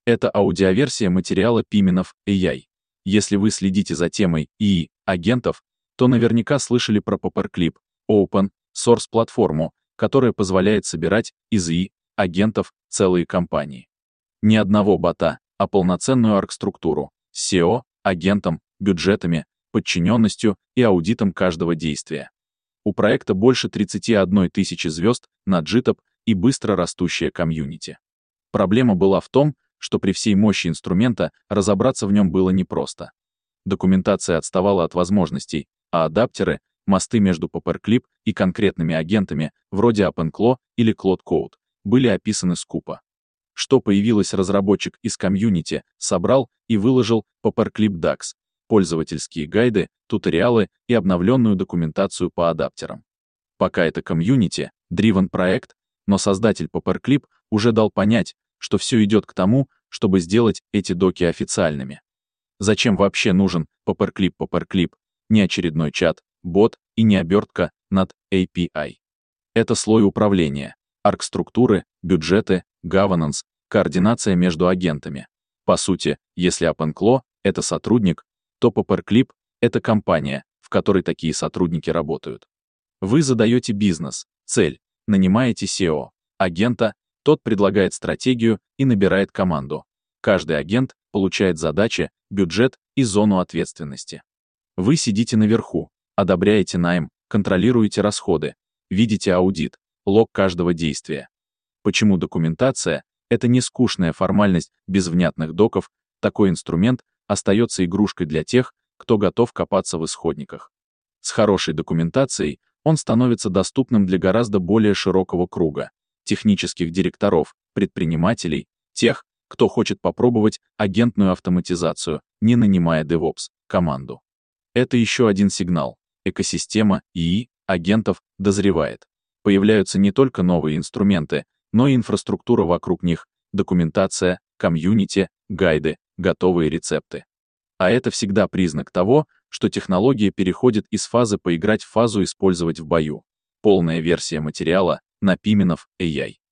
Это аудиоверсия материала Пименов AI. Если вы следите за темой ИИ агентов, то наверняка слышали про Paperclip, Open Source платформу, которая позволяет собирать из ИИ агентов целые компании. Не одного бота, а полноценную оргструктуру с SEO, агентом, бюджетами, подчиненностью и аудитом каждого действия. У проекта больше 31 тысячи звезд на GitHub и быстро растущая комьюнити. Проблема была в том, что при всей мощи инструмента разобраться в нем было непросто. Документация отставала от возможностей, а адаптеры, мосты между Paperclip и конкретными агентами, вроде OpenClaw или Claude Code, были описаны скупо. Что появилось, разработчик из комьюнити собрал и выложил Paperclip Docs, пользовательские гайды, туториалы и обновленную документацию по адаптерам. Пока это комьюнити-driven проект, но создатель Paperclip уже дал понять, что все идет к тому, чтобы сделать эти доки официальными. Зачем вообще нужен Paperclip? Не очередной чат, бот и не обертка над API. Это слой управления, оргструктуры, бюджеты, governance, координация между агентами. По сути, если OpenClaw — это сотрудник, то Paperclip — это компания, в которой такие сотрудники работают. Вы задаете бизнес, цель, нанимаете SEO, агента, тот предлагает стратегию и набирает команду. Каждый агент получает задачи, бюджет и зону ответственности. Вы сидите наверху, одобряете найм, контролируете расходы, видите аудит, лог каждого действия. Почему документация — это не скучная формальность без внятных доков, такой инструмент остается игрушкой для тех, кто готов копаться в исходниках. С хорошей документацией он становится доступным для гораздо более широкого круга технических директоров, предпринимателей, тех, кто хочет попробовать агентную автоматизацию, не нанимая DevOps команду. Это еще один сигнал. Экосистема ИИ агентов дозревает. Появляются не только новые инструменты, но и инфраструктура вокруг них, документация, комьюнити, гайды, готовые рецепты. А это всегда признак того, что технология переходит из фазы поиграть в фазу использовать в бою. Полная версия материала на Пименов AI.